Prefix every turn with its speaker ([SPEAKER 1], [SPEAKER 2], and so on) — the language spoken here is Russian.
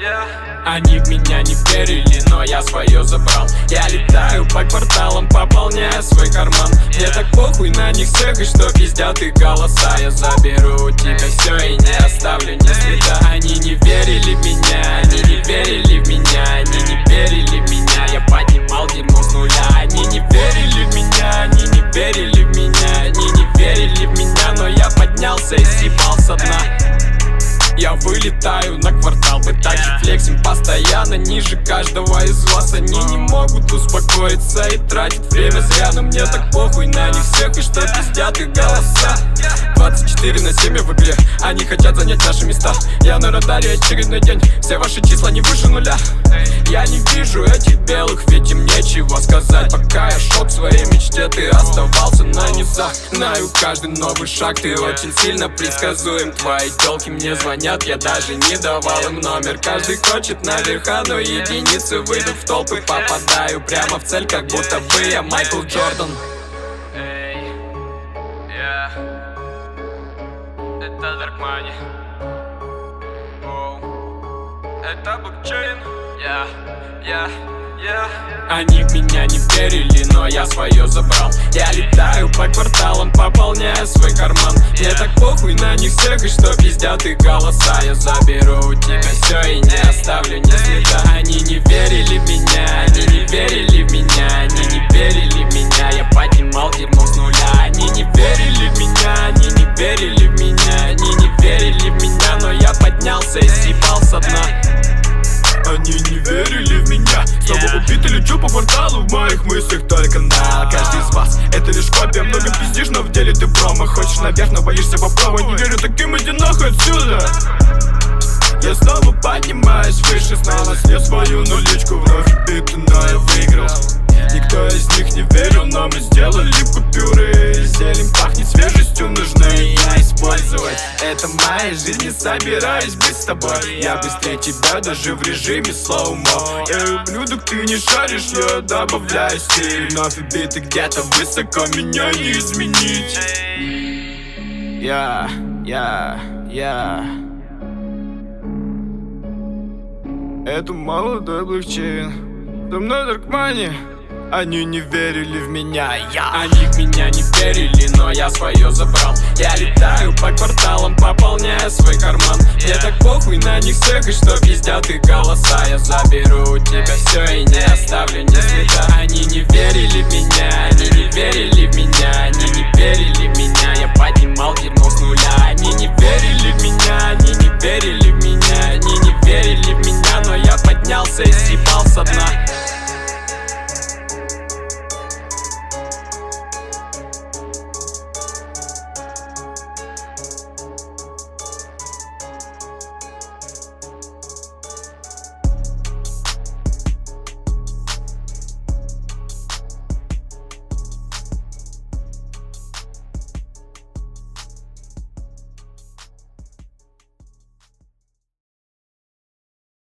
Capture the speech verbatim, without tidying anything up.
[SPEAKER 1] Они в меня не верили, но я свое забрал. Я летаю по кварталам, пополняя свой карман. Мне так похуй на них всех, и что пиздят их голоса. Я заберу у тебя все и не оставлю ни следа. Они не верили в меня, они не верили в меня, они не верили в меня. Я поднимал дерьмо с нуля. Они не верили в меня, они не верили в меня, они не верили в меня, но я поднялся и съебал со дна. Я вылетаю на квартал, мы также флексим постоянно ниже каждого из вас. Они не могут успокоиться и тратить время зря, но мне так похуй на них всех, и что пиздят их голоса. Двадцать четыре на семь в игре, они хотят занять наши места. Я на радаре очередной день, все ваши числа не выше нуля. Я не вижу этих белых, ведь им нечего сказать. Пока я шел к своей мечте, ты оставался на низах. Знаю каждый новый шаг, ты очень сильно предсказуем. Твои тёлки мне звонят, я даже не давал им номер. Каждый хочет наверха, но единицы выйдут в толпы. Попадаю прямо в цель, как будто бы я Майкл Джордан. Эй, я, это Dark Money. Оу, это блокчейн. Я, я, я. Они в меня не верили, но я свое забрал. Я летаю по кварталам, пополняя свой карман. Мне так похуй на них всех, и что пиздят их голоса. Я заберу у тебя все и не оставлю ни следа. Они не верили в меня, они не верили в меня, они не верили в меня. Я поднимал дерьмо с нуля. Они не верили в меня, они не верили в меня, они не верили в меня, но я поднялся и съебал со дна.
[SPEAKER 2] Они не верили в меня. Снова yeah. убит и лечу по кварталу. В моих мыслях только на. Каждый из вас это лишь копия. Много пиздишь, но в деле ты промо. Хочешь наверх, но боишься попробовать. Не верю таким, иди нахуй отсюда. Я снова поднимаюсь выше, снова след свою нуличку. Вновь биты, но я выиграл. Никто из них не верил, но мы сделали купюры. Зелень пахнет свежестью, нужно ее использовать. Это моя жизнь, не собираюсь быть с тобой. Я быстрее тебя даже в режиме слоумо. Я люблю, так ты не шаришь, я добавляю стиль. Вновь биты где-то высоко, меня не изменить. Я, я, я. Это молодой блокчейн. Со мной Dark Money. Они не верили в меня, я.
[SPEAKER 1] Они в меня не верили, но я свое забрал. Я летаю по кварталам, пополняя свой карман. Мне так похуй на них всех, и что пиздят их голоса. Я заберу у тебя все и не оставлю ни следа. Они не верили в меня, они не верили в меня, они не верили в меня. Я